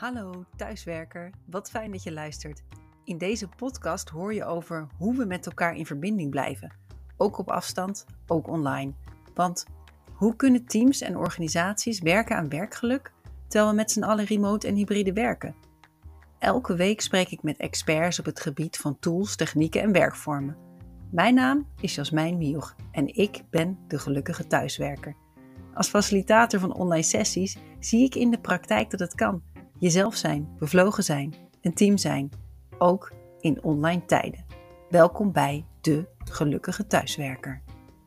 Hallo thuiswerker, wat fijn dat je luistert. In deze podcast hoor je over hoe we met elkaar in verbinding blijven. Ook op afstand, ook online. Want hoe kunnen teams en organisaties werken aan werkgeluk, terwijl we met z'n allen remote en hybride werken? Elke week spreek ik met experts op het gebied van tools, technieken en werkvormen. Mijn naam is Jasmijn Mioch en ik ben de gelukkige thuiswerker. Als facilitator van online sessies zie ik in de praktijk dat het kan. Jezelf zijn, bevlogen zijn, een team zijn, ook in online tijden. Welkom bij de gelukkige thuiswerker.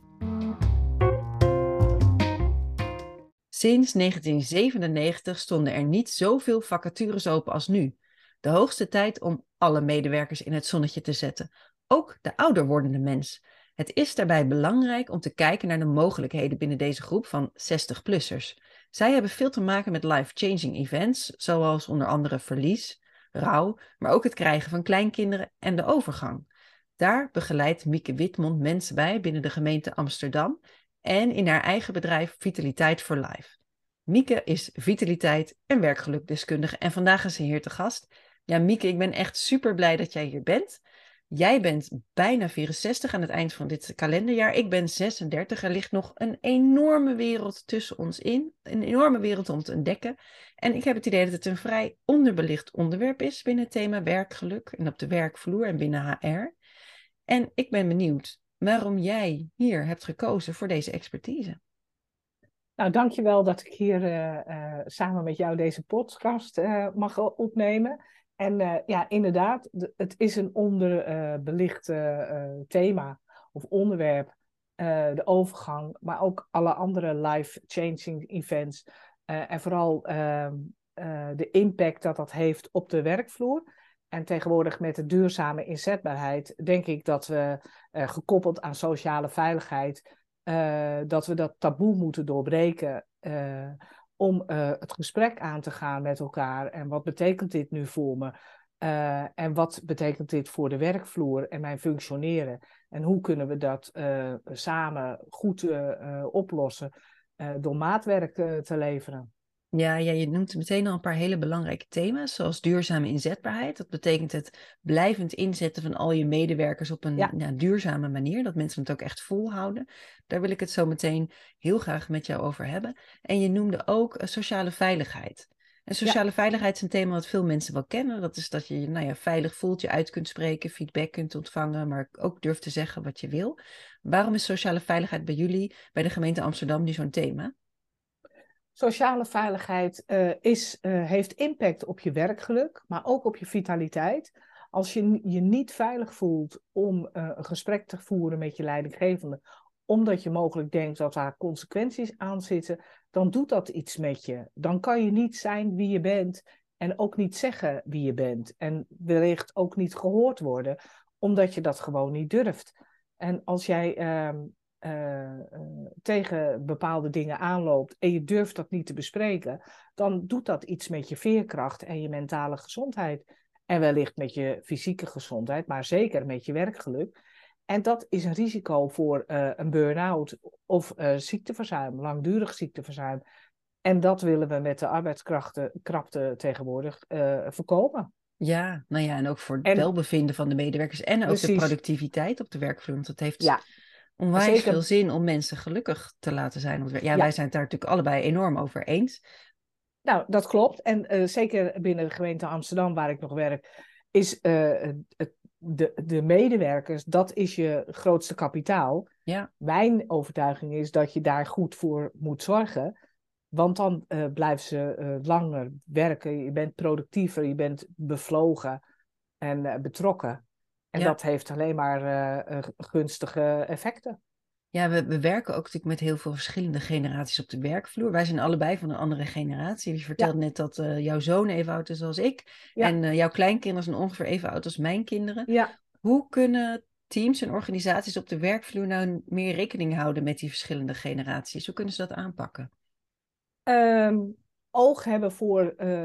Sinds 1997 stonden er niet zoveel vacatures open als nu. De hoogste tijd om alle medewerkers in het zonnetje te zetten, ook de ouder wordende mens. Het is daarbij belangrijk om te kijken naar de mogelijkheden binnen deze groep van 60-plussers. Zij hebben veel te maken met life-changing events, zoals onder andere verlies, rouw, maar ook het krijgen van kleinkinderen en de overgang. Daar begeleidt Mieke Witmond mensen bij binnen de gemeente Amsterdam en in haar eigen bedrijf Vitaliteit for Life. Mieke is vitaliteit en werkgelukdeskundige en vandaag is ze hier te gast. Ja, Mieke, ik ben echt super blij dat jij hier bent. Jij bent bijna 64 aan het eind van dit kalenderjaar. Ik ben 36. Er ligt nog een enorme wereld tussen ons in. Een enorme wereld om te ontdekken. En ik heb het idee dat het een vrij onderbelicht onderwerp is binnen het thema werkgeluk en op de werkvloer en binnen HR. En ik ben benieuwd waarom jij hier hebt gekozen voor deze expertise. Nou, dankjewel dat ik hier samen met jou deze podcast mag opnemen. En ja, inderdaad, het is een onderbelicht thema of onderwerp, de overgang, maar ook alle andere life-changing events. En vooral de impact dat dat heeft op de werkvloer. En tegenwoordig met de duurzame inzetbaarheid denk ik dat we gekoppeld aan sociale veiligheid dat we dat taboe moeten doorbreken om het gesprek aan te gaan met elkaar. En wat betekent dit nu voor me? En wat betekent dit voor de werkvloer en mijn functioneren? En hoe kunnen we dat samen goed oplossen door maatwerk te leveren? Ja, je noemt meteen al een paar hele belangrijke thema's, zoals duurzame inzetbaarheid. Dat betekent het blijvend inzetten van al je medewerkers op een duurzame manier, dat mensen het ook echt volhouden. Daar wil ik het zo meteen heel graag met jou over hebben. En je noemde ook sociale veiligheid. En sociale veiligheid is een thema dat veel mensen wel kennen. Dat is dat je je veilig voelt, je uit kunt spreken, feedback kunt ontvangen, maar ook durft te zeggen wat je wil. Waarom is sociale veiligheid bij jullie, bij de gemeente Amsterdam, nu zo'n thema? Sociale veiligheid heeft impact op je werkgeluk, maar ook op je vitaliteit. Als je je niet veilig voelt om een gesprek te voeren met je leidinggevende, omdat je mogelijk denkt dat daar consequenties aan zitten, dan doet dat iets met je. Dan kan je niet zijn wie je bent en ook niet zeggen wie je bent. En wellicht ook niet gehoord worden, omdat je dat gewoon niet durft. En als jij tegen bepaalde dingen aanloopt en je durft dat niet te bespreken, dan doet dat iets met je veerkracht en je mentale gezondheid. En wellicht met je fysieke gezondheid, maar zeker met je werkgeluk. En dat is een risico voor een burn-out of ziekteverzuim, langdurig ziekteverzuim. En dat willen we met de arbeidskrapte tegenwoordig voorkomen. Ja, en ook voor het welbevinden van de medewerkers en ook de productiviteit op de werkvloer. Want het heeft onwijs veel zin om mensen gelukkig te laten zijn. Wij zijn het daar natuurlijk allebei enorm over eens. Nou, dat klopt. En zeker binnen de gemeente Amsterdam, waar ik nog werk, is de medewerkers, dat is je grootste kapitaal. Ja. Mijn overtuiging is dat je daar goed voor moet zorgen. Want dan blijven ze langer werken. Je bent productiever, je bent bevlogen en betrokken. En dat heeft alleen maar gunstige effecten. Ja, we werken ook natuurlijk met heel veel verschillende generaties op de werkvloer. Wij zijn allebei van een andere generatie. Je vertelde net dat jouw zoon even oud is als ik. Ja. En jouw kleinkinderen zijn ongeveer even oud als mijn kinderen. Ja. Hoe kunnen teams en organisaties op de werkvloer nou meer rekening houden met die verschillende generaties? Hoe kunnen ze dat aanpakken? Oog hebben voor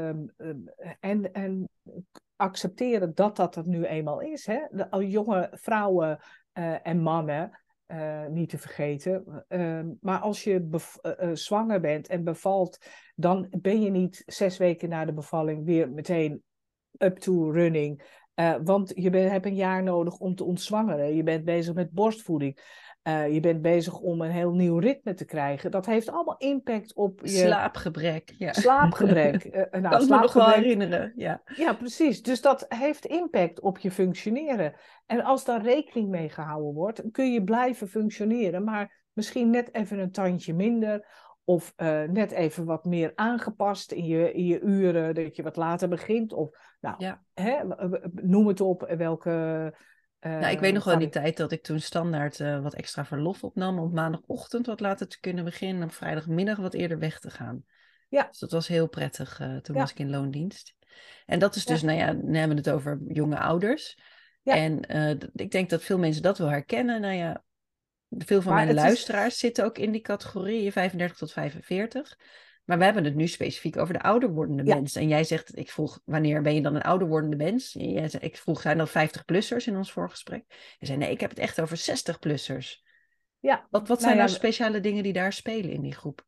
en accepteren dat dat er nu eenmaal is. Hè? De jonge vrouwen en mannen niet te vergeten. Maar als je zwanger bent en bevalt, dan ben je niet 6 weken na de bevalling weer meteen up to running. Want je hebt een jaar nodig om te ontzwangeren. Je bent bezig met borstvoeding. Je bent bezig om een heel nieuw ritme te krijgen. Dat heeft allemaal impact op je Slaapgebrek, ja. slaapgebrek. Kan ik me nog wel herinneren, ja. Ja, precies. Dus dat heeft impact op je functioneren. En als daar rekening mee gehouden wordt, kun je blijven functioneren, maar misschien net even een tandje minder. Of net even wat meer aangepast in je uren, dat je wat later begint. Of nou, Ja. Noem het op welke. Nou, ik weet nog wel die tijd dat ik toen standaard wat extra verlof opnam om maandagochtend wat later te kunnen beginnen en op vrijdagmiddag wat eerder weg te gaan. Ja. Dus dat was heel prettig. Toen Ja. was ik in loondienst. En dat is dus, nou ja, dan hebben we het over jonge ouders. Ja. En ik denk dat veel mensen dat wel herkennen. Nou ja, veel van Maar mijn luisteraars zitten ook in die categorie 35 tot 45. Maar we hebben het nu specifiek over de ouder wordende mens. En jij zegt, ik vroeg, wanneer ben je dan een ouder wordende mens? Ik vroeg, zijn dat 50-plussers in ons voorgesprek? Je zei, nee, ik heb het echt over 60-plussers. Ja. Wat zijn nou speciale dingen die daar spelen in die groep?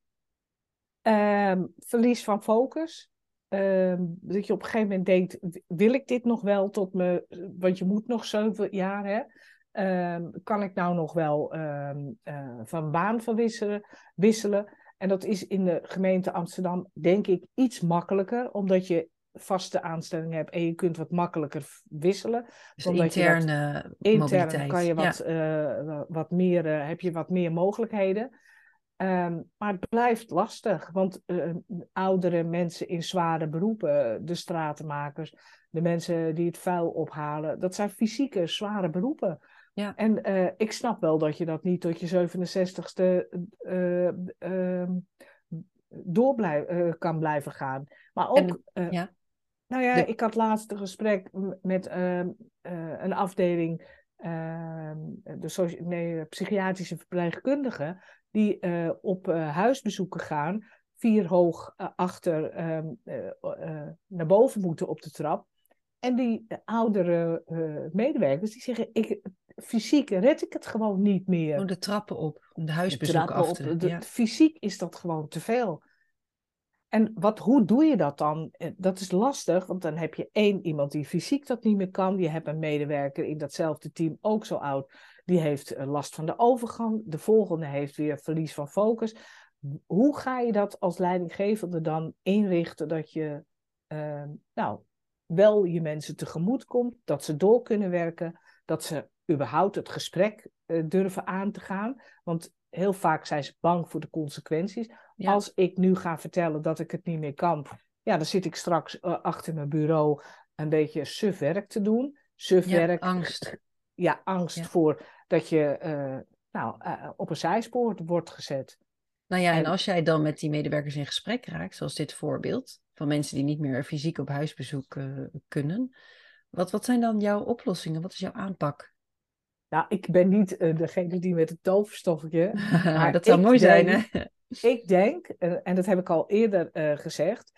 Verlies van focus. Dat je op een gegeven moment denkt, wil ik dit nog wel tot me, want je moet nog 7 jaar, hè? Kan ik nou nog wel van baan wisselen? En dat is in de gemeente Amsterdam, denk ik, iets makkelijker, omdat je vaste aanstelling hebt en je kunt wat makkelijker wisselen. Dus omdat interne mobiliteit. Kan je wat meer, heb je wat meer mogelijkheden. Maar het blijft lastig, want oudere mensen in zware beroepen, de stratenmakers, de mensen die het vuil ophalen, dat zijn fysieke zware beroepen. Ja. En ik snap wel dat je dat niet tot je 67ste kan blijven gaan. Maar ook, ik had laatst een gesprek met een afdeling, psychiatrische verpleegkundigen, die op huisbezoeken gaan, 4 hoog achter naar boven moeten op de trap. En die oudere medewerkers die zeggen, fysiek red ik het gewoon niet meer. Om de trappen op, om de huisbezoeken af te doen. Fysiek is dat gewoon te veel. En hoe doe je dat dan? Dat is lastig, want dan heb je iemand die fysiek dat niet meer kan. Je hebt een medewerker in datzelfde team, ook zo oud. Die heeft last van de overgang. De volgende heeft weer verlies van focus. Hoe ga je dat als leidinggevende dan inrichten dat je wel je mensen tegemoet komt, dat ze door kunnen werken, dat ze überhaupt het gesprek durven aan te gaan? Want heel vaak zijn ze bang voor de consequenties. Ja. Als ik nu ga vertellen dat ik het niet meer kan, dan zit ik straks achter mijn bureau een beetje suf werk te doen. Werk, angst. Ja, angst voor dat je op een zijspoor wordt gezet. Nou ja, en als jij dan met die medewerkers in gesprek raakt, zoals dit voorbeeld, van mensen die niet meer fysiek op huisbezoek kunnen, wat zijn dan jouw oplossingen? Wat is jouw aanpak? Nou, ik ben niet degene die met het toverstofje. Maar dat zou mooi zijn, hè? Ik denk, en dat heb ik al eerder gezegd,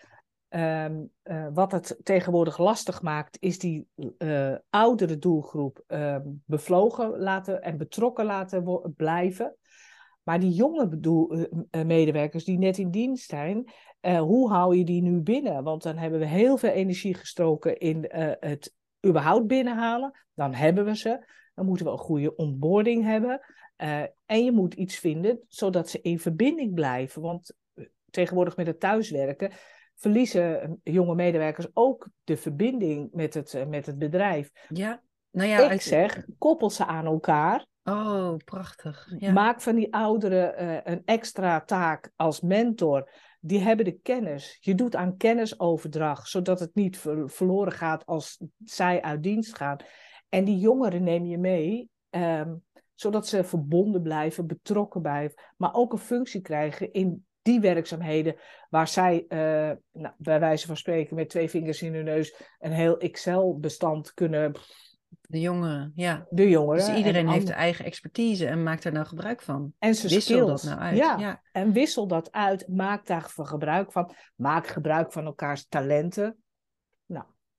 wat het tegenwoordig lastig maakt, is die oudere doelgroep bevlogen laten en betrokken laten blijven. Maar die jonge medewerkers die net in dienst zijn, hoe hou je die nu binnen? Want dan hebben we heel veel energie gestoken in het überhaupt binnenhalen. Dan hebben we ze. Dan moeten we een goede onboarding hebben. En je moet iets vinden zodat ze in verbinding blijven. Want tegenwoordig met het thuiswerken verliezen jonge medewerkers ook de verbinding met het bedrijf. Ja, nou ja, ik zeg, koppel ze aan elkaar. Oh, prachtig. Ja. Maak van die ouderen een extra taak als mentor. Die hebben de kennis. Je doet aan kennisoverdracht, zodat het niet verloren gaat als zij uit dienst gaan. En die jongeren neem je mee, zodat ze verbonden blijven, betrokken blijven, maar ook een functie krijgen in die werkzaamheden waar zij, bij wijze van spreken, met 2 vingers in hun neus een heel Excel-bestand kunnen. De jongeren, ja. De jongeren. Dus iedereen heeft de eigen expertise en maakt daar nou gebruik van. En zijn wissel skills. Dat nou uit. Ja, en wissel dat uit. Maak daarvan gebruik van. Maak gebruik van elkaars talenten. Nou,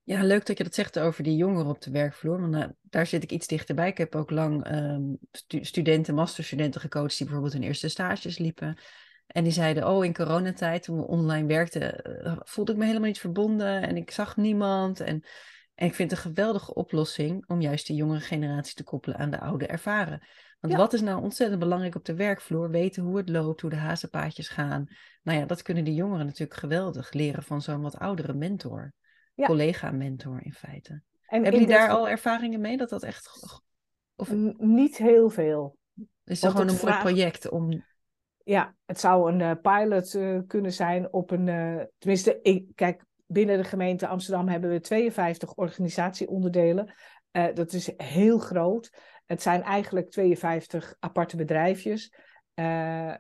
Ja, leuk dat je dat zegt over die jongeren op de werkvloer. Want daar zit ik iets dichterbij. Ik heb ook lang studenten, masterstudenten gecoacht die bijvoorbeeld hun eerste stages liepen. En die zeiden, oh, in coronatijd, toen we online werkten, voelde ik me helemaal niet verbonden en ik zag niemand. En ik vind het een geweldige oplossing om juist die jongere generatie te koppelen aan de oude ervaren. Want Ja, wat is nou ontzettend belangrijk op de werkvloer? Weten hoe het loopt, hoe de hazenpaadjes gaan. Nou ja, dat kunnen die jongeren natuurlijk geweldig leren van zo'n wat oudere mentor. ja. Collega-mentor in feite. En Hebben in jullie dat daar al ervaringen mee? Dat dat echt... Of niet heel veel. is het Want gewoon het een mooi vraagt, project om... ja, het zou een pilot kunnen zijn op een, tenminste, kijk, binnen de gemeente Amsterdam hebben we 52 organisatieonderdelen. Dat is heel groot. Het zijn eigenlijk 52 aparte bedrijfjes. Eh,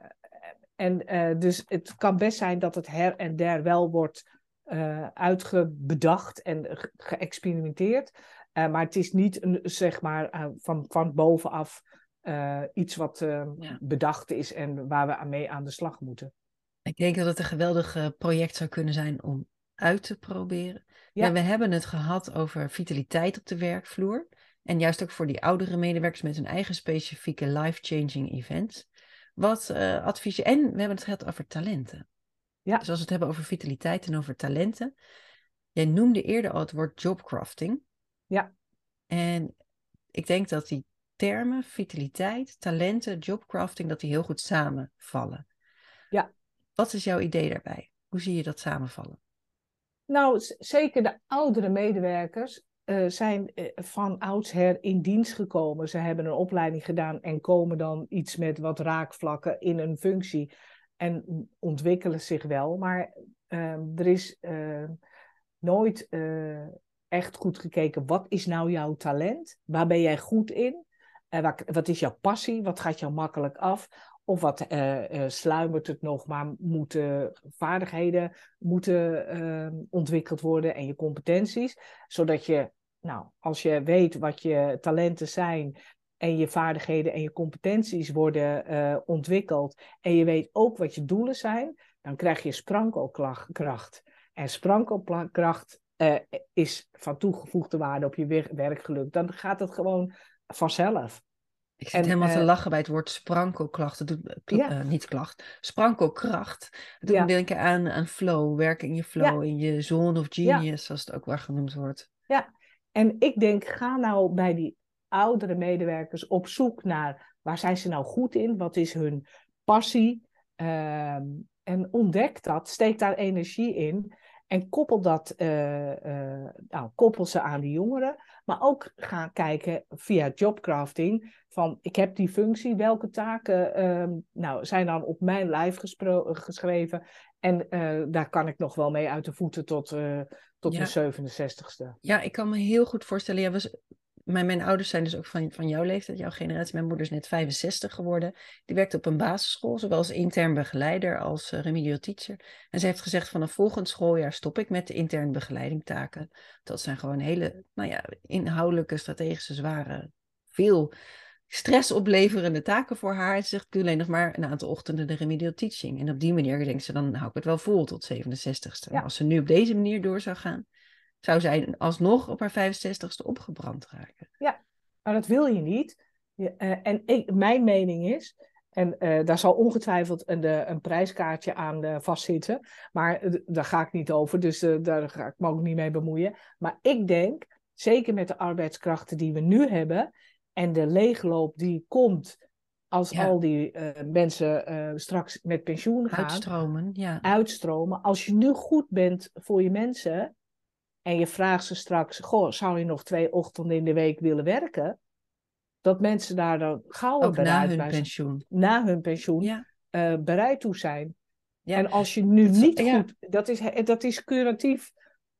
dus het kan best zijn dat het her en der wel wordt uitgebedacht en geëxperimenteerd. Maar het is niet een, zeg maar, van bovenaf iets wat Ja. bedacht is en waar we mee aan de slag moeten. Ik denk dat het een geweldig project zou kunnen zijn om uit te proberen. Ja, Ja, we hebben het gehad over vitaliteit op de werkvloer. En juist ook voor die oudere medewerkers met hun eigen specifieke life-changing events. Wat advies je? En we hebben het gehad over talenten. ja, Dus als we het hebben over vitaliteit en over talenten. Jij noemde eerder al het woord jobcrafting. ja. En ik denk dat die termen, vitaliteit, talenten, jobcrafting, dat die heel goed samenvallen. Ja. Wat is jouw idee daarbij? Hoe zie je dat samenvallen? Nou, zeker de oudere medewerkers zijn van oudsher in dienst gekomen. Ze hebben een opleiding gedaan en komen dan iets met wat raakvlakken in een functie en ontwikkelen zich wel. Maar er is nooit echt goed gekeken, wat is nou jouw talent? Waar ben jij goed in? Wat is jouw passie? Wat gaat jou makkelijk af? Of wat sluimert het nog, maar moeten vaardigheden moeten ontwikkeld worden en je competenties, zodat je, nou, als je weet wat je talenten zijn en je vaardigheden en je competenties worden ontwikkeld en je weet ook wat je doelen zijn, dan krijg je sprankelkracht. En sprankelkracht is van toegevoegde waarde op je werkgeluk. Dan gaat het gewoon vanzelf. Ik zit En helemaal te lachen bij het woord sprankelklacht. Dat doet, ja, niet klacht, sprankelkracht. Dat doet me ja, denken aan flow, werken in je ja, flow, in je zone of ja, genius, zoals het ook wel genoemd wordt. ja. En ik denk, ga nou bij die oudere medewerkers op zoek naar waar zijn ze nou goed in? Wat is hun passie? En ontdek dat, steek daar energie in. En koppel ze aan die jongeren. Maar ook ga kijken via jobcrafting. Van ik heb die functie, welke taken nou, zijn dan op mijn lijf geschreven. En daar kan ik nog wel mee uit de voeten tot Ja, mijn 67ste. ja, ik kan me heel goed voorstellen. Mijn ouders zijn dus ook van jouw leeftijd, jouw generatie. Mijn moeder is net 65 geworden. Die werkte op een basisschool, zowel als intern begeleider als remedial teacher. En ze heeft gezegd, vanaf volgend schooljaar stop ik met de intern begeleidingtaken. Dat zijn gewoon hele, nou ja, inhoudelijke, strategische, zware, veel stress opleverende taken voor haar. En ze zegt, ik doe alleen nog maar een aantal ochtenden de remedial teaching. En op die manier denkt ze, dan hou ik het wel vol tot 67ste. Maar Ja, als ze nu op deze manier door zou gaan, zou zij alsnog op haar 65ste opgebrand raken. ja, maar dat wil je niet. Mijn mening is, en daar zal ongetwijfeld een prijskaartje aan vastzitten, maar daar ga ik niet over, dus daar ga ik me ook niet mee bemoeien. Maar ik denk, zeker met de arbeidskrachten die we nu hebben en de leegloop die komt als Ja, al die mensen straks met pensioen gaan, uitstromen, ja. uitstromen. Als je nu goed bent voor je mensen en je vraagt ze straks, goh, zou je nog 2 ochtenden in de week willen werken? Dat mensen daar dan gauw Ook na bereid hun bij zijn, pensioen. na hun pensioen, Ja, bereid toe zijn. ja. En als je nu Dat, niet ja, goed, dat is curatief,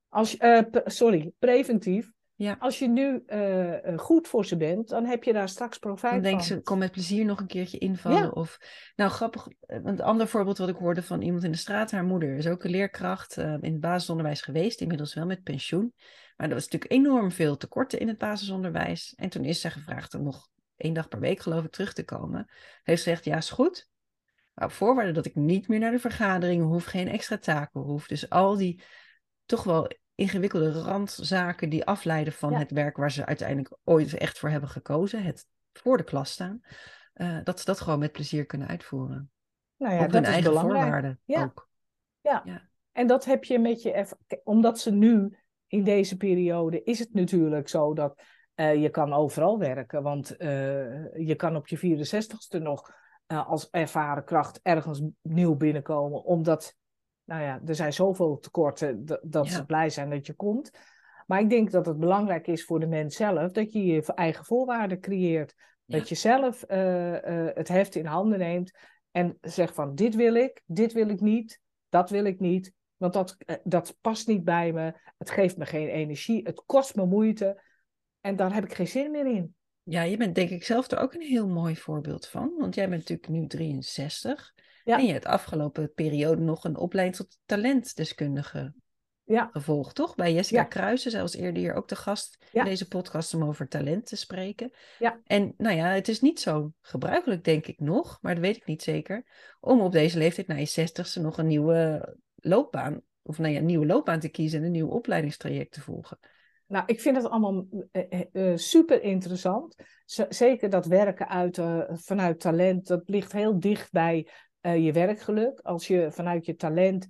preventief. ja. Als je nu goed voor ze bent, dan heb je daar straks Dan profijt denken van. ze, kom met plezier nog een keertje invallen. Ja, Of, nou grappig, een ander voorbeeld wat ik hoorde van iemand in de straat. Haar moeder is ook een leerkracht in het basisonderwijs geweest, inmiddels wel met pensioen. Maar er was natuurlijk enorm veel tekorten in het basisonderwijs. En toen is ze gevraagd om nog 1 dag per week, geloof ik, terug te komen. Heeft ze gezegd, ja, is goed. Maar op voorwaarde dat ik niet meer naar de vergaderingen hoef, geen extra taken hoef. Dus al die toch wel ingewikkelde randzaken die afleiden van Ja. het werk waar ze uiteindelijk ooit echt voor hebben gekozen, het voor de klas staan, dat ze dat gewoon met plezier kunnen uitvoeren. Nou ja, Op hun dat is eigen belangrijk. voorwaarden Ja, ook. ja. Ja, En dat heb je met je... Omdat ze nu, in deze periode, is het natuurlijk zo dat je kan overal werken. Want je kan op je 64ste nog als ervaren kracht ergens nieuw binnenkomen. Omdat, nou ja, er zijn zoveel tekorten dat ze ja, blij zijn dat je komt. Maar ik denk dat het belangrijk is voor de mens zelf dat je je eigen voorwaarden creëert. Dat ja. je zelf het heft in handen neemt en zegt van dit wil ik niet, dat wil ik niet. Want dat past niet bij me. Het geeft me geen energie. Het kost me moeite. En daar heb ik geen zin meer in. Ja, je bent denk ik zelf er ook een heel mooi voorbeeld van. Want jij bent natuurlijk nu 63. En Ja, je hebt afgelopen periode nog een opleiding tot talentdeskundige ja, gevolgd, toch? Bij Jessica ja, Kruijsen, zelfs eerder hier ook de gast in ja, deze podcast om over talent te spreken. ja. En nou ja, het is niet zo gebruikelijk, denk ik nog, maar dat weet ik niet zeker, om op deze leeftijd na je 60ste nog een nieuwe loopbaan, of nou ja, een nieuwe loopbaan te kiezen en een nieuw opleidingstraject te volgen. Nou, ik vind het allemaal super interessant. Zeker dat werken vanuit talent, dat ligt heel dicht bij je werkgeluk. Als je vanuit je talent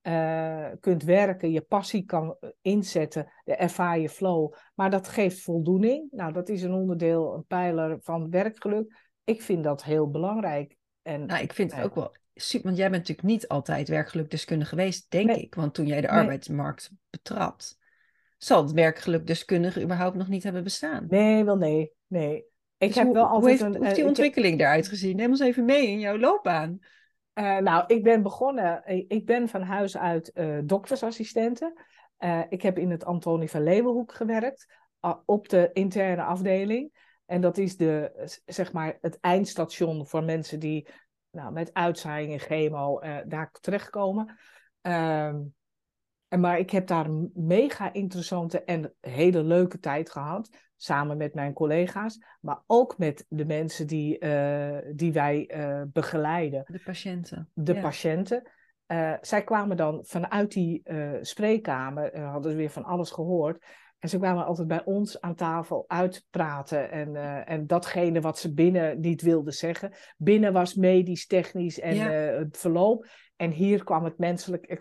kunt werken, je passie kan inzetten, ervaar je flow. Maar dat geeft voldoening. Nou, dat is een onderdeel, een pijler van werkgeluk. Ik vind dat heel belangrijk. En Nou, ik vind het nee, ook wel super, want jij bent natuurlijk niet altijd werkgelukdeskundige geweest, denk nee, ik. Want toen jij de nee, arbeidsmarkt betrad, zal het werkgelukdeskundige überhaupt nog niet hebben bestaan. nee, wel nee, nee. Ik Dus heb wel hoe altijd heeft die ontwikkeling eruit gezien? Neem ons even mee in jouw loopbaan. Nou, ik ben begonnen. Ik ben van huis uit doktersassistente. Ik heb in het Antonie van Leeuwenhoek gewerkt, op de interne afdeling. En dat is zeg maar het eindstation voor mensen die nou, met uitzaaiing en chemo daar terechtkomen. Ehm, maar ik heb daar een mega interessante en hele leuke tijd gehad. Samen met mijn collega's, maar ook met de mensen die wij begeleiden, De patiënten. de Ja. patiënten. Zij kwamen dan vanuit die spreekkamer, hadden ze weer van alles gehoord. En ze kwamen altijd bij ons aan tafel uitpraten. En datgene wat ze binnen niet wilden zeggen. Binnen was medisch, technisch en Ja. het verloop. En hier kwam het menselijk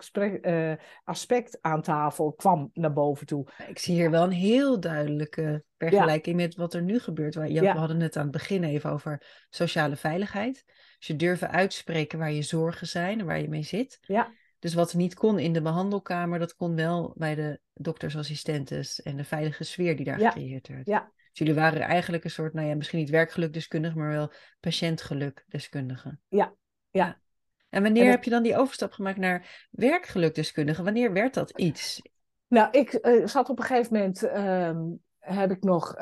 aspect aan tafel, kwam naar boven toe. Ik zie hier wel een heel duidelijke Ja, vergelijking met wat er nu gebeurt. We ja, hadden het aan het begin even over sociale veiligheid. Dus je durven uitspreken waar je zorgen zijn en waar je mee zit. ja, Dus wat niet kon in de behandelkamer, dat kon wel bij de doktersassistentes en de veilige sfeer die daar ja, gecreëerd werd. ja, Dus jullie waren eigenlijk een soort, nou ja, misschien niet werkgelukdeskundige, maar wel patiëntgelukdeskundige. ja, ja. Ja. En En wanneer heb je dan die overstap gemaakt naar werkgelukdeskundige? Wanneer werd dat iets? Nou, ik zat op een gegeven moment, heb ik nog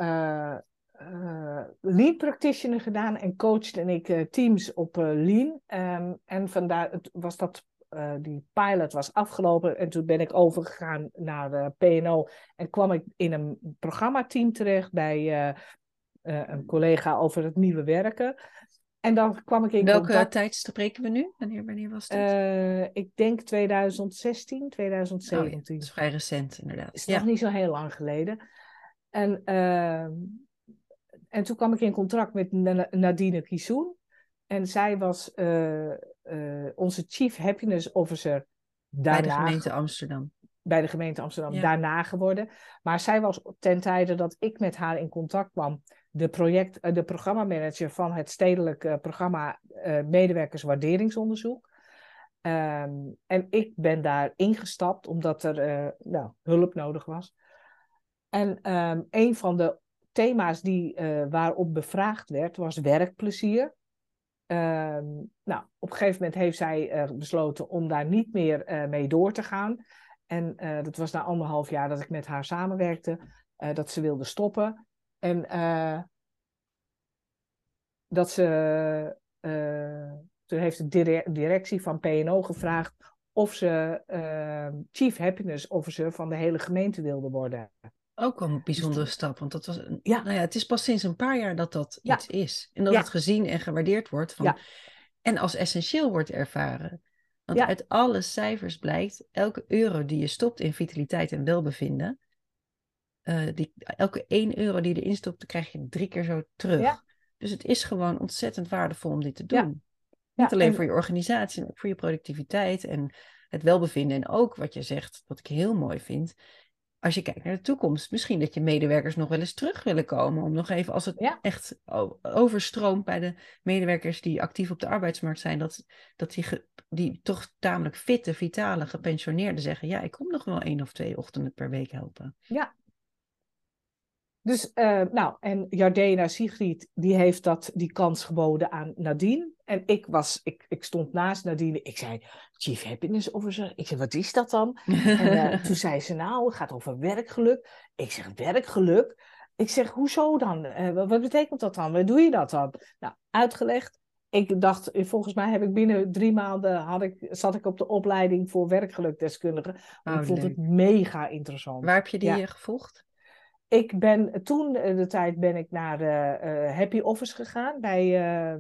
lead practitioner gedaan en coachte ik teams op lean. En vandaar was die pilot was afgelopen en toen ben ik overgegaan naar P&O en kwam ik in een programmateam terecht bij een collega over het nieuwe werken. En dan kwam ik in Welke contact, tijd spreken we nu? Wanneer was dit? ik denk 2016, Oh ja, dat 2017. is vrij recent inderdaad. Is nog Ja. niet zo heel lang geleden. En, en toen kwam ik in contact met Nadine Kisoen. En zij was onze Chief Happiness Officer Bij de daarna, gemeente Amsterdam. bij de gemeente Amsterdam, Ja. daarna geworden. Maar zij was ten tijde dat ik met haar in contact kwam, de programmamanager van het stedelijk programma Medewerkerswaarderingsonderzoek. En ik ben daar ingestapt omdat er hulp nodig was. En een van de thema's waarop bevraagd werd, was werkplezier. Nou, op een gegeven moment heeft zij besloten om daar niet meer mee door te gaan. En dat was na 1,5 jaar dat ik met haar samenwerkte, dat ze wilde stoppen. En dat ze, toen heeft de directie van P&O gevraagd of ze Chief Happiness Officer van de hele gemeente wilde worden. Ook wel een Dus bijzondere stap, want dat was ja, nou ja, het is pas sinds een paar jaar dat dat ja, iets is. En dat het ja, gezien en gewaardeerd wordt van, ja, en als essentieel wordt ervaren. Want Ja, uit alle cijfers blijkt, elke euro die je stopt in vitaliteit en welbevinden, elke 1 euro die je erin stopt, dan krijg je 3 keer zo ja, terug. Dus het is gewoon ontzettend waardevol om dit te ja, doen. Niet ja. alleen voor En je organisatie, maar ook voor je productiviteit en het welbevinden. En ook wat je zegt, wat ik heel mooi vind, als je kijkt naar de toekomst, misschien dat je medewerkers nog wel eens terug willen komen. Om nog even, als het ja. echt overstroomt bij de medewerkers die actief op de arbeidsmarkt zijn, dat die toch tamelijk fitte, vitale, gepensioneerden zeggen, ja, ik kom nog wel 1 of 2 ochtenden per week helpen. Ja, dus, nou, en Jardena Sigrid, die heeft die kans geboden aan Nadine. En ik stond naast Nadine. Ik zei, Chief Happiness Officer. Ik zei, wat is dat dan? En toen zei ze, nou, het gaat over werkgeluk. Ik zeg, werkgeluk? Ik zeg, hoezo dan? Wat betekent dat dan? Waar doe je dat dan? Nou, uitgelegd. Ik dacht, volgens mij heb ik binnen 3 maanden zat ik op de opleiding voor werkgelukdeskundige. Want ik vond het leuk. mega interessant. Waar heb je die Ja. gevolgd? Ik ben toen de tijd ben ik naar Happy Office gegaan bij,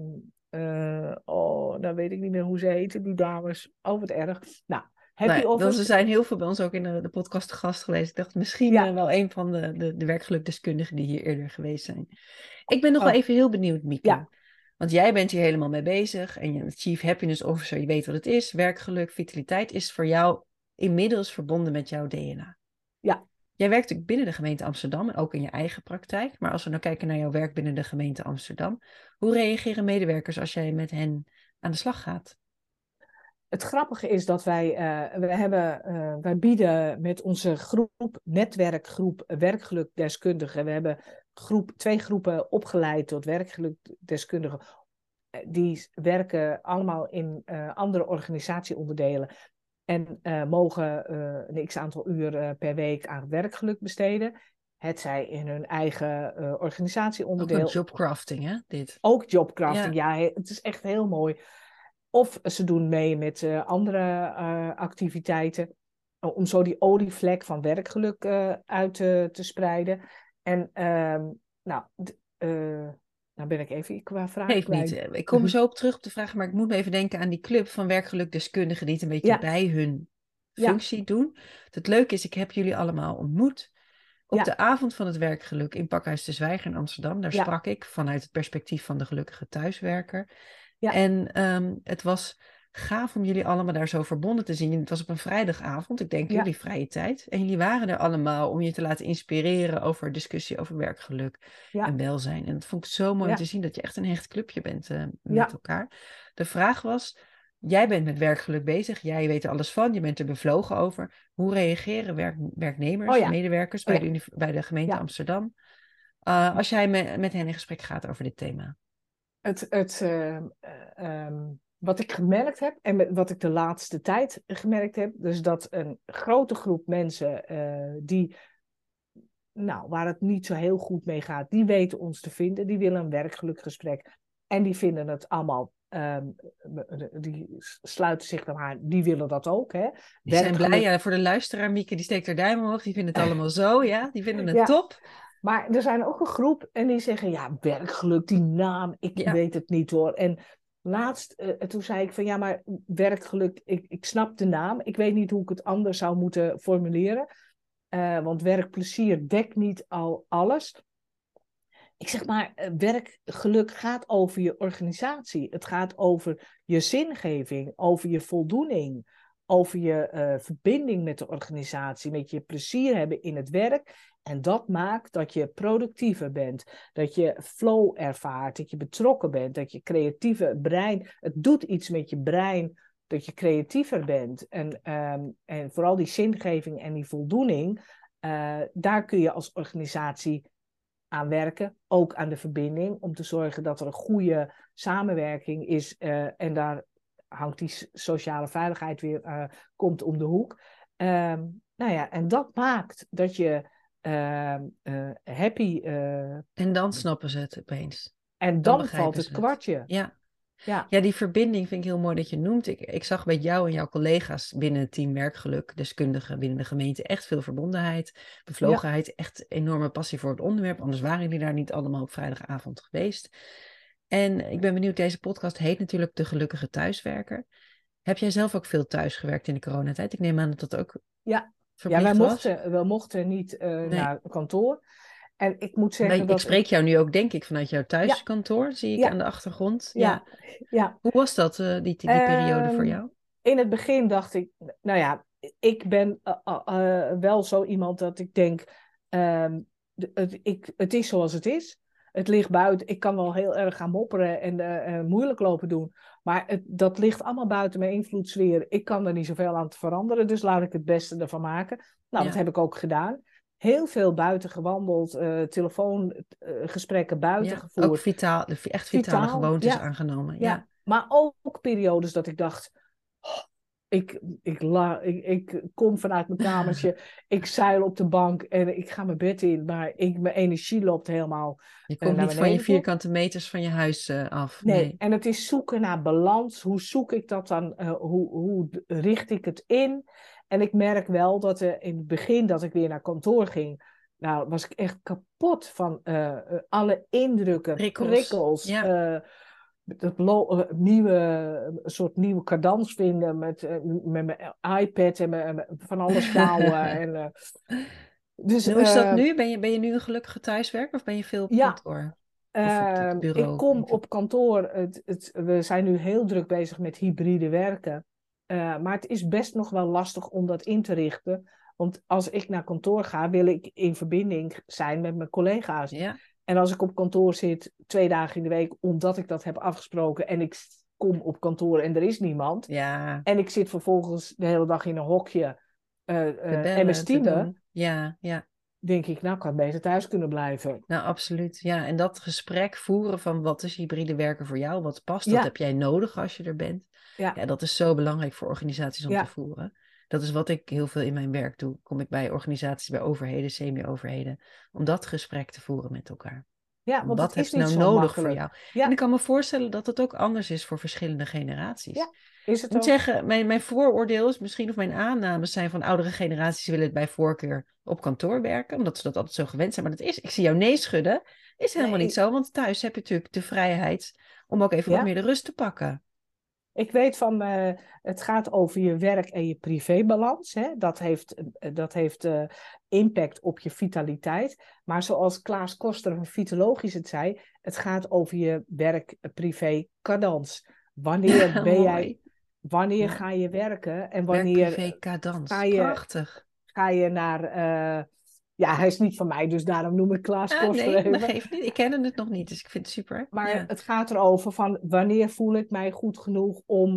dan weet ik niet meer hoe ze heten, die dames. Oh, wat erg. Nou, Nou Happy ja, er Office. zijn heel veel bij ons ook in de podcast te gast geweest. Ik dacht misschien Ja, wel een van de werkgelukdeskundigen die hier eerder geweest zijn. Ik ben nog wel oh, even heel benieuwd, Mieke. ja, Want jij bent hier helemaal mee bezig. En je Chief Happiness Officer, je weet wat het is. Werkgeluk, vitaliteit is voor jou inmiddels verbonden met jouw DNA. ja. Jij werkt natuurlijk binnen de gemeente Amsterdam en ook in je eigen praktijk. Maar als we nou kijken naar jouw werk binnen de gemeente Amsterdam. Hoe reageren medewerkers als jij met hen aan de slag gaat? Het grappige is dat wij bieden met onze netwerkgroep werkgelukdeskundigen. We hebben 2 groepen opgeleid tot werkgelukdeskundigen. Die werken allemaal in andere organisatieonderdelen. En mogen een x-aantal uur per week aan werkgeluk besteden. Hetzij in hun eigen Ook wel organisatieonderdeel. jobcrafting, hè, dit? Ook jobcrafting, Ja. ja, het is echt heel mooi. Of ze doen mee met andere activiteiten. Om zo die olievlek van werkgeluk uit te spreiden. En nou, nou ben ik even qua vraag Geeft niet. kwijt. Ik kom er zo op terug op de vraag, maar ik moet me even denken aan die club van werkgelukdeskundigen die het een beetje Ja, bij hun ja, functie doen. Het leuke is, ik heb jullie allemaal ontmoet op ja, de avond van het werkgeluk in Pakhuis de Zwijger in Amsterdam. Daar ja, sprak ik vanuit het perspectief van de gelukkige thuiswerker. ja, En het was gaaf om jullie allemaal daar zo verbonden te zien. Het was op een vrijdagavond, ik denk ja, jullie vrije tijd. En jullie waren er allemaal om je te laten inspireren over discussie over werkgeluk en ja, welzijn. En dat vond ik zo mooi om te ja, zien dat je echt een hecht clubje bent met ja. elkaar. De vraag was, jij bent met werkgeluk bezig, jij weet er alles van, je bent er bevlogen over. Hoe reageren Oh werknemers, ja, medewerkers oh bij ja, bij de gemeente ja. Amsterdam als jij met hen in gesprek gaat over dit thema? Wat ik gemerkt heb en wat ik de laatste tijd gemerkt heb, dus dat een grote groep mensen die, nou, waar het niet zo heel goed mee gaat, die weten ons te vinden, die willen een werkgelukgesprek en die vinden het allemaal, die sluiten zich dan aan, die willen dat ook, hè? Die zijn blij, Werkgeluk. ja, voor de luisteraar, Mieke, die steekt haar duim omhoog. Die vinden het allemaal zo, ja. Die vinden het Ja, top. maar er zijn ook een groep en die zeggen, ja, werkgeluk, die naam, ik Ja, weet het niet hoor. En laatst, toen zei ik van, ja, maar werkgeluk, ik snap de naam. Ik weet niet hoe ik het anders zou moeten formuleren. Want werkplezier dekt niet al alles. Ik zeg maar, werkgeluk gaat over je organisatie. Het gaat over je zingeving, over je voldoening, over je verbinding met de organisatie, met je plezier hebben in het werk. En dat maakt dat je productiever bent, dat je flow ervaart, dat je betrokken bent, dat je creatieve brein, het doet iets met je brein, dat je creatiever bent. En vooral die zingeving en die voldoening, daar kun je als organisatie aan werken, ook aan de verbinding, om te zorgen dat er een goede samenwerking is en daar hangt die sociale veiligheid weer komt om de hoek. Nou ja, en dat maakt dat je happy en dan snappen ze het opeens. en Dan dan valt begrijpen het ze het. kwartje. Ja. Ja, Ja, die verbinding vind ik heel mooi dat je noemt. Ik zag bij jou en jouw collega's binnen het team werkgeluk, deskundigen binnen de gemeente, echt veel verbondenheid, ja, bevlogenheid, echt enorme passie voor het onderwerp. Anders waren jullie daar niet allemaal op vrijdagavond geweest. En ik ben benieuwd, deze podcast heet natuurlijk De Gelukkige Thuiswerker. Heb jij zelf ook veel thuis gewerkt in de coronatijd? Ik neem aan dat dat ook Ja, ja verplicht was. wij mochten niet Nee. naar kantoor. En ik moet Maar zeggen ik dat... spreek jou nu ook, denk ik, vanuit jouw Ja, thuiskantoor, zie ik aan ja, de achtergrond. Ja. ja, ja. Hoe was dat, die periode voor Ehm, jou? in het begin dacht ik, nou ja, ik ben wel zo iemand dat ik denk, het is zoals het is. Het ligt buiten. Ik kan wel heel erg gaan mopperen en moeilijk lopen doen. Maar dat ligt allemaal buiten mijn invloedssfeer. Ik kan er niet zoveel aan te veranderen, dus laat ik het beste ervan maken. Nou, dat Ja, heb ik ook gedaan. Heel veel buiten gewandeld, telefoongesprekken buiten ja. Ook gevoerd. echt vitale Vitaal, gewoontes ja. aangenomen. Ja. Ja, maar ook periodes dat ik dacht, oh, ik kom vanuit mijn kamertje, ik zeil op de bank en ik ga mijn bed in, maar mijn energie loopt helemaal Je komt naar niet van je beneden toe. vierkante meters van je huis af. Nee, Nee. en het is zoeken naar balans. Hoe zoek ik dat dan? Hoe richt ik het in? En ik merk wel dat in het begin dat ik weer naar kantoor ging, nou was ik echt kapot van alle indrukken, Prikkels. prikkels, Ja. een soort nieuwe cadans vinden met mijn iPad en van alles vouwen. Dus En hoe is dat nu? Ben je nu een gelukkige thuiswerker of ben je veel op ja, kantoor? Of op het ik bureau? kom op kantoor. We zijn nu heel druk bezig met hybride werken. Maar het is best nog wel lastig om dat in te richten. Want als ik naar kantoor ga, wil ik in verbinding zijn met mijn collega's. Ja. En als ik op kantoor zit 2 dagen in de week, omdat ik dat heb afgesproken en ik kom op kantoor en er is niemand. Ja. En ik zit vervolgens de hele dag in een hokje Te en me bellen, te stiemen, doen. Ja, ja. denk ik, nou, ik had beter thuis kunnen blijven. Nou, absoluut. Ja, en dat gesprek voeren van wat is hybride werken voor jou? Wat past? Wat Ja, heb jij nodig als je er bent? ja, Ja, dat is zo belangrijk voor organisaties om te ja. voeren. Dat is wat ik heel veel in mijn werk doe. Kom ik bij organisaties, bij overheden, semi-overheden, om dat gesprek te voeren met elkaar. Ja, Van want het wat is hebben ze niet nou zo nodig voor makkelijk. jou? En ik Ja, kan me voorstellen dat het ook anders is voor verschillende generaties. ja, is Ik het moet ook. zeggen, mijn vooroordeel is misschien, of mijn aannames zijn van oudere generaties willen het bij voorkeur op kantoor werken, omdat ze dat altijd zo gewend zijn. Maar dat is, ik zie jou nee schudden, is helemaal niet Nee, zo, want thuis heb je natuurlijk de vrijheid om ook even wat ja. meer de rust te pakken. Ik weet van, het gaat over je werk en je privébalans. Hè? Dat heeft impact op je vitaliteit. Maar zoals Klaas Koster van Vitalogisch het zei, het gaat over je werk-privé-cadans. Wanneer ben jij, Mooi. wanneer Ja. ga je werken en Werk-privé wanneer ga cadans. je, Prachtig. ga je naar... ja, hij is niet van mij, dus daarom noem ik Klaas Ah, Koster nee, maar even. geeft niet. Ik ken het nog niet, dus ik vind het super. Maar Ja, het gaat erover van wanneer voel ik mij goed genoeg om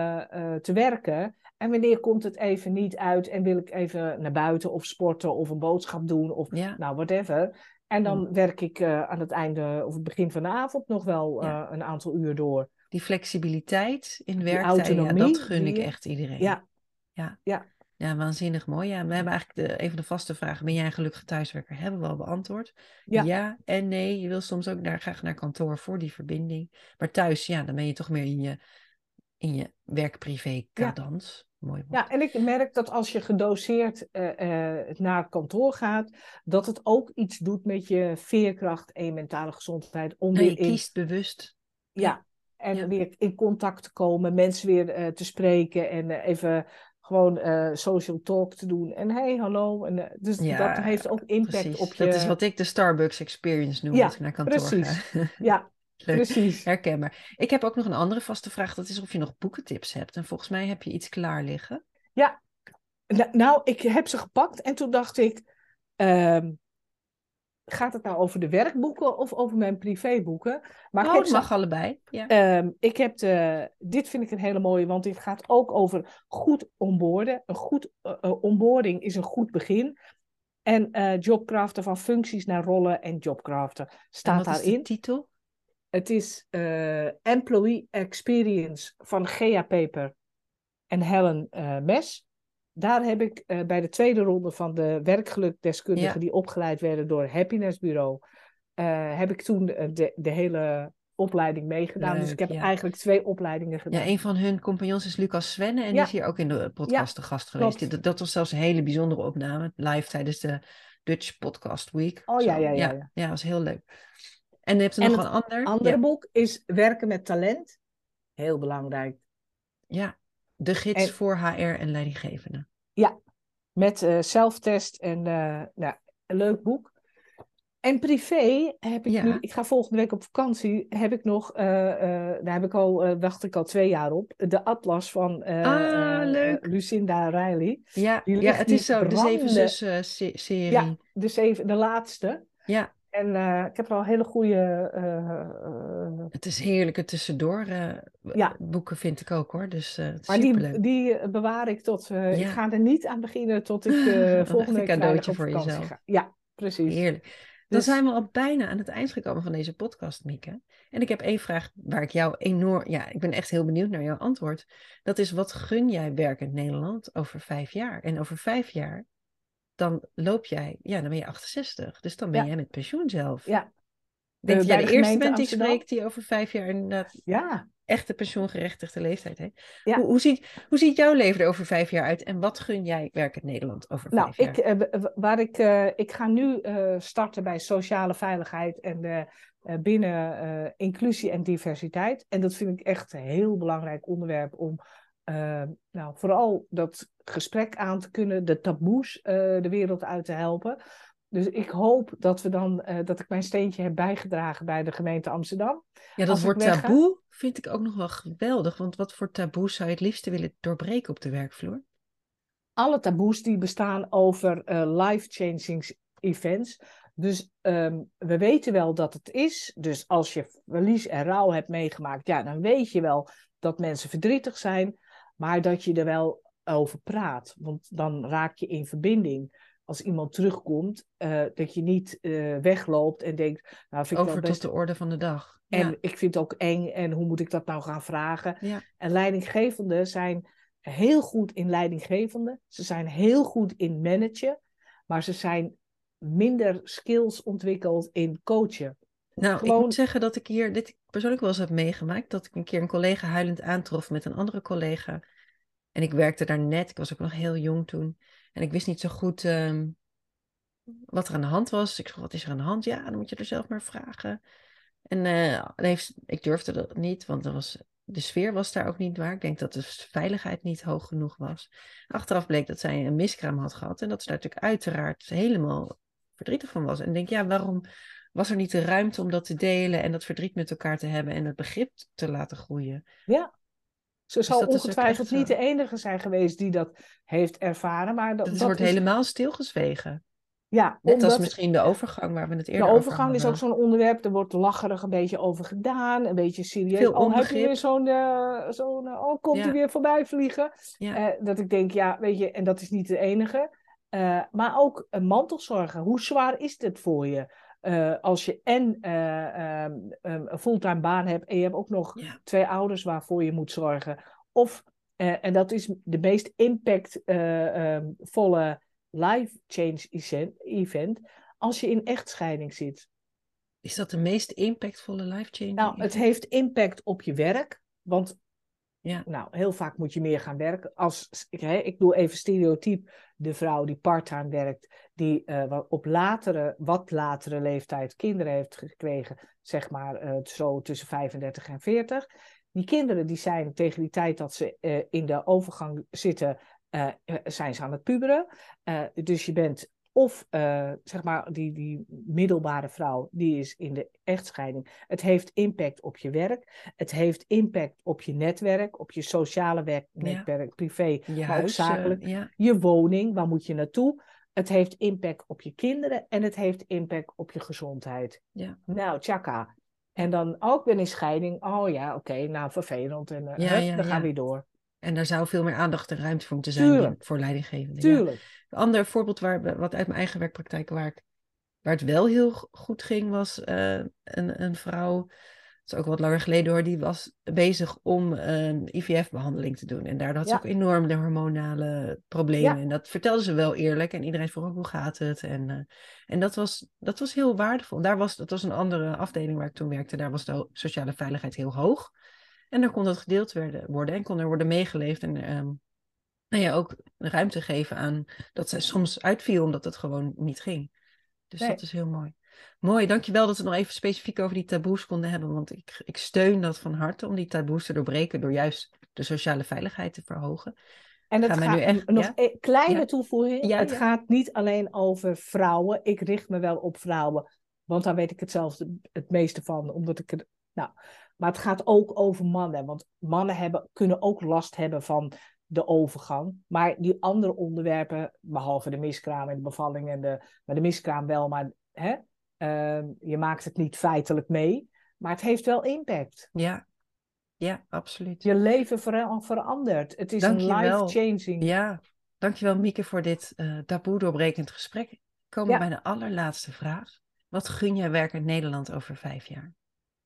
te werken. En wanneer komt het even niet uit en wil ik even naar buiten of sporten of een boodschap doen of ja, nou whatever. En hm, dan werk ik aan het einde of het begin van de avond nog wel ja. een aantal uur door. Die flexibiliteit in Die werktijden, ja, dat autonomie gun die ik je... echt iedereen. Ja, Ja. ja, Ja, waanzinnig mooi. Ja, we hebben eigenlijk een van de vaste vragen. Ben jij een gelukkige thuiswerker? Hebben we al beantwoord. ja, Ja en nee. Je wil soms ook graag naar kantoor voor die verbinding. Maar thuis, ja, dan ben je toch meer in je werk-privé ja. cadans. Mooi Ja, woord. en ik merk dat als je gedoseerd naar het kantoor gaat, dat het ook iets doet met je veerkracht en je mentale gezondheid. Om Nee, weer je in, kiest bewust. Ja, ja, en ja, weer in contact te komen, mensen weer te spreken en even gewoon social talk te doen. En hey, hallo. En, dus dat ja, heeft ook impact precies. op Dat is je. wat ik de Starbucks experience noem als ik Ja, naar kantoor ga. precies. Ja, Leuk, precies. herkenbaar. Ik heb ook nog een andere vaste vraag. Dat is of je nog boekentips hebt. En volgens mij heb je iets klaar liggen. Ja, nou, ik heb ze gepakt en toen dacht ik. ehm, Gaat het nou over de werkboeken of over mijn privéboeken? Maar Oh, het mag allebei. Ja. dit vind ik een hele mooie, want dit gaat ook over goed onboarden. Een goed onboarding is een goed begin. En jobcraften van functies naar rollen en jobcraften En staat wat is de daarin. titel? Het is Employee Experience van Gea Peper en Helen Mes. Daar heb ik bij de tweede ronde van de werkgelukdeskundigen Ja, die opgeleid werden door Happiness Bureau, heb ik toen de hele opleiding meegedaan. Dus ik leuk. heb Ja. eigenlijk 2 opleidingen Ja, gedaan. een van hun compagnons is Lucas Svenne en die is Ja, hier ook in de ja, podcast te gast geweest. klopt. Dat was zelfs een hele bijzondere opname, live tijdens de Dutch Podcast Week. Oh ja, Zo, ja, ja, ja, ja. ja, was heel leuk. En je hebt er En nog een het ander? andere Ja, boek is Werken met talent. Heel belangrijk. ja. De gids En voor HR en leidinggevenden. ja, met zelftest en nou, een leuk boek. En privé heb ik nu, Ja. ik ga volgende week op vakantie, heb ik nog, daar heb ik al, wacht ik al 2 jaar op, de atlas van Leuk. Lucinda Riley. Ja, Die ja, ligt het is nu zo, de Zeven branden. Zussen Ja, serie. de laatste. Ja, En ik heb er al hele goede, het is heerlijke tussendoor ja, boeken vind ik ook hoor. Dus maar die, superleuk. die bewaar ik tot, ik Ja, ga er niet aan beginnen tot ik echt volgende een week vrijdag cadeautje op voor vakantie jezelf. ga. Ja, precies. Heerlijk. Dan zijn Dus, we al bijna aan het eind gekomen van deze podcast, Mieke. En ik heb één vraag waar ik jou enorm... Ja, ik ben echt heel benieuwd naar jouw antwoord. Dat is, wat gun jij werkend Nederland over 5 jaar? En over 5 jaar, dan loop jij... Ja, dan ben je 68. Dus dan ben ja, jij met pensioen zelf. ja. Ik denk dat jij Bij de de eerste gemeente bent die ik Amsterdam. spreek die over 5 jaar inderdaad Ja, echte pensioengerechtigde leeftijd heeft. ja. Hoe ziet jouw leven er over 5 jaar uit? En wat gun jij werkend Nederland over Nou, 5 jaar? ik ga nu starten bij sociale veiligheid en binnen inclusie en diversiteit. En dat vind ik echt een heel belangrijk onderwerp om nou, vooral dat gesprek aan te kunnen, de taboes de wereld uit te helpen. Dus ik hoop dat dat ik mijn steentje heb bijgedragen bij de gemeente Amsterdam. Ja, dat Als ik woord wegga. taboe vind ik ook nog wel geweldig. Want wat voor taboes zou je het liefste willen doorbreken op de werkvloer? Alle taboes die bestaan over life-changing events. Dus we weten wel dat het is. Dus als je verlies en rouw hebt meegemaakt, ja, dan weet je wel dat mensen verdrietig zijn. Maar dat je er wel over praat. Want dan raak je in verbinding. Als iemand terugkomt, dat je niet wegloopt en denkt, nou vind ik wel Over tot best. de orde van de dag. En Ja, ik vind het ook eng en hoe moet ik dat nou gaan vragen? ja. En leidinggevenden zijn heel goed in leidinggevende. Ze zijn heel goed in managen, maar ze zijn minder skills ontwikkeld in coachen. Nou, ik moet Gewoon zeggen dat ik hier dit persoonlijk wel eens heb meegemaakt. Dat ik een keer een collega huilend aantrof met een andere collega. En ik werkte daar net. Ik was ook nog heel jong toen. En ik wist niet zo goed wat er aan de hand was. Ik vroeg, wat is er aan de hand? Ja, dan moet je er zelf maar vragen. En ik durfde dat niet, want de sfeer was daar ook niet waar. Ik denk dat de veiligheid niet hoog genoeg was. Achteraf bleek dat zij een miskraam had gehad. En dat ze daar natuurlijk uiteraard helemaal verdrietig van was. En ik denk, ja, waarom was er niet de ruimte om dat te delen en dat verdriet met elkaar te hebben en het begrip te laten groeien? ja, ze Dus zal dat is ook echt ongetwijfeld niet zo. de enige zijn geweest die dat heeft ervaren, maar dat Wordt is, helemaal stilgezwegen. ja, Net als omdat misschien de overgang waar we het de eerder over overgang is ook hadden. zo'n onderwerp, er wordt lacherig een beetje over gedaan, een beetje serieus. Veel Oh, heb je weer onbegrip. oh, komt hij Ja, weer voorbij vliegen? ja. Dat ik denk, ja, weet je, en dat is niet de enige. Maar ook een mantelzorger, hoe zwaar is dit voor je? Als je een fulltime baan hebt en je hebt ook nog Ja. 2 ouders waarvoor je moet zorgen. Of, en dat is de meest impactvolle life change event, als je in echtscheiding zit. Is dat de meest impactvolle Nou, life-changing het event? heeft impact op je werk, want Ja, nou, heel vaak moet je meer gaan werken. Ik doe even stereotyp, de vrouw die parttime werkt, die op wat latere leeftijd kinderen heeft gekregen, zeg maar zo tussen 35 en 40. Die kinderen die zijn tegen die tijd dat ze in de overgang zitten, zijn ze aan het puberen. Dus je bent of zeg maar die middelbare vrouw, die is in de echtscheiding. Het heeft impact op je werk. Het heeft impact op je netwerk, op je sociale ja. netwerk, privé, Je maar ook huis, zakelijk. ja. Je woning, waar moet je naartoe? Het heeft impact op je kinderen en het heeft impact op je gezondheid. Ja, Nou, tjaka. En dan ook weer in scheiding. Oh ja, oké, nou vervelend. En ja, hup, ja, dan gaan we ja. weer door. En daar zou veel meer aandacht en ruimte voor moeten zijn Tuurlijk, voor leidinggevenden. Ja. tuurlijk. Een ander voorbeeld wat uit mijn eigen werkpraktijk waar het wel heel goed ging, was een vrouw, dat is ook wat langer geleden hoor, die was bezig om een IVF-behandeling te doen. En daardoor had ze ook Ja, enorm de hormonale problemen. ja, En dat vertelde ze wel eerlijk. En iedereen vroeg ook, hoe gaat het? En dat was heel waardevol. Dat was een andere afdeling waar ik toen werkte. Daar was de sociale veiligheid heel hoog. En daar kon dat gedeeld worden en kon er worden meegeleefd. En nou ja, ook ruimte geven aan dat zij soms uitviel omdat het gewoon niet ging. Dus dat nee. is heel mooi. Mooi, dankjewel dat we het nog even specifiek over die taboes konden hebben. Want ik steun dat van harte om die taboes te doorbreken door juist de sociale veiligheid te verhogen. En het Gaan we gaat nu echt, nog ja? een kleine Ja. toevoeging. Ja, Het ja. gaat niet alleen over vrouwen. Ik richt me wel op vrouwen, want daar weet ik het meeste van. Maar het gaat ook over mannen. Want mannen kunnen ook last hebben van de overgang. Maar die andere onderwerpen, behalve de miskraam en de bevalling maar de miskraam wel, maar je maakt het niet feitelijk mee. Maar het heeft wel impact. Ja, absoluut. Je leven verandert. Het is een Dankjewel. life-changing. Ja, dankjewel Mieke voor dit taboe doorbrekend gesprek. We komen bij de allerlaatste vraag. Wat gun jij werkend Nederland over 5 jaar?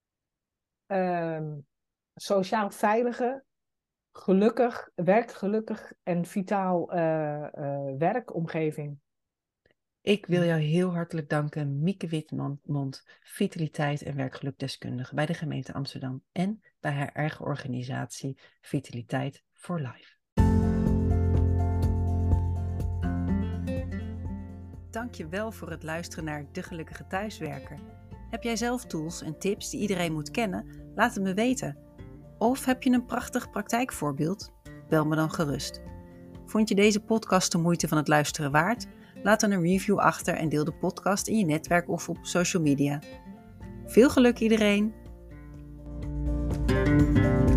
Sociaal veilige, werkgelukkig en vitaal werkomgeving. Ik wil jou heel hartelijk danken, Mieke Witmond, vitaliteit en werkgelukdeskundige bij de gemeente Amsterdam en bij haar eigen organisatie Vitaliteit for Life. Dank je wel voor het luisteren naar De Gelukkige Thuiswerker. Heb jij zelf tools en tips die iedereen moet kennen? Laat het me weten. Of heb je een prachtig praktijkvoorbeeld? Bel me dan gerust. Vond je deze podcast de moeite van het luisteren waard? Laat dan een review achter en deel de podcast in je netwerk of op social media. Veel geluk iedereen!